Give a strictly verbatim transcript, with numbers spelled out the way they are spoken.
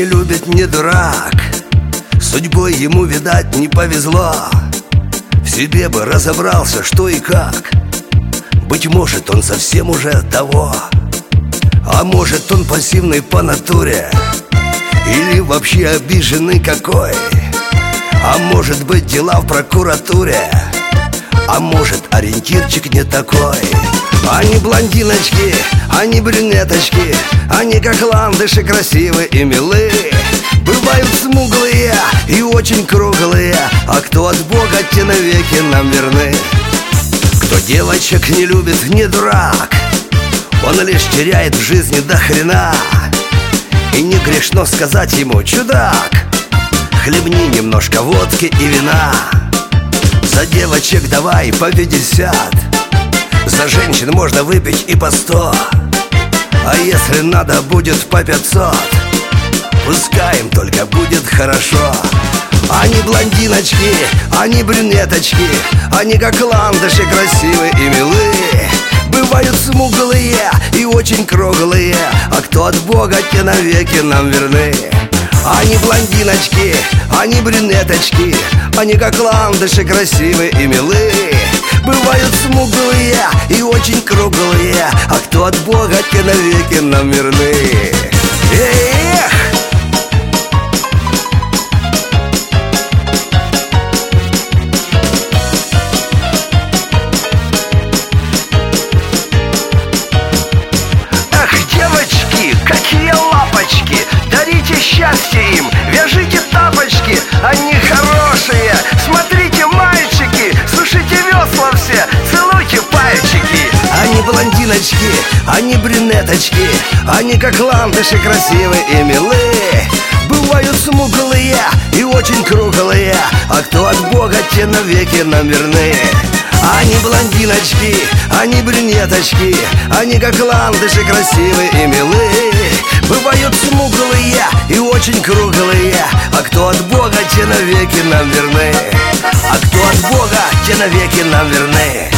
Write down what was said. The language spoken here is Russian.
не любит, не дурак. Судьбой ему, видать, не повезло. В себе бы разобрался, что и как. Быть может, он совсем уже того. А может, он пассивный по натуре, или вообще обиженный какой. А может быть, дела в прокуратуре, а может, ориентирчик не такой. Они блондиночки, они брюнеточки, они как ландыши красивые и милые. Бывают смуглые и очень круглые, а кто от Бога, те навеки нам верны. Кто девочек не любит, не дурак, он лишь теряет в жизни до хрена. И не грешно сказать ему: чудак, хлебни немножко водки и вина. За девочек давай по пятьдесят, за женщин можно выпить и по сто. А если надо будет по пятьсот, пускай им только будет хорошо. Они блондиночки, они брюнеточки, они как ландыши красивые и милые. Бывают смуглые и очень круглые, а кто от Бога, те навеки нам верны. Они блондиночки, они брюнеточки, они как ландыши красивые и милые. Бывают смуглые и очень круглые, а кто от Бога, те навеки нам верны. Эх! Какие лапочки, дарите счастье им, вяжите тапочки, они хорошие. Смотрите, мальчики, сушите весла все, целуйте пальчики. Они блондиночки, они брюнеточки, они как ландыши красивые и милые. Бывают смуглые и очень круглые, а кто от Бога, те навеки нам верны. Они блондиночки, они брюнеточки, они как ландыши красивые и милые. Бывают смуглые и очень круглые, а кто от Бога, те навеки нам верны. А кто от Бога, те навеки нам верны.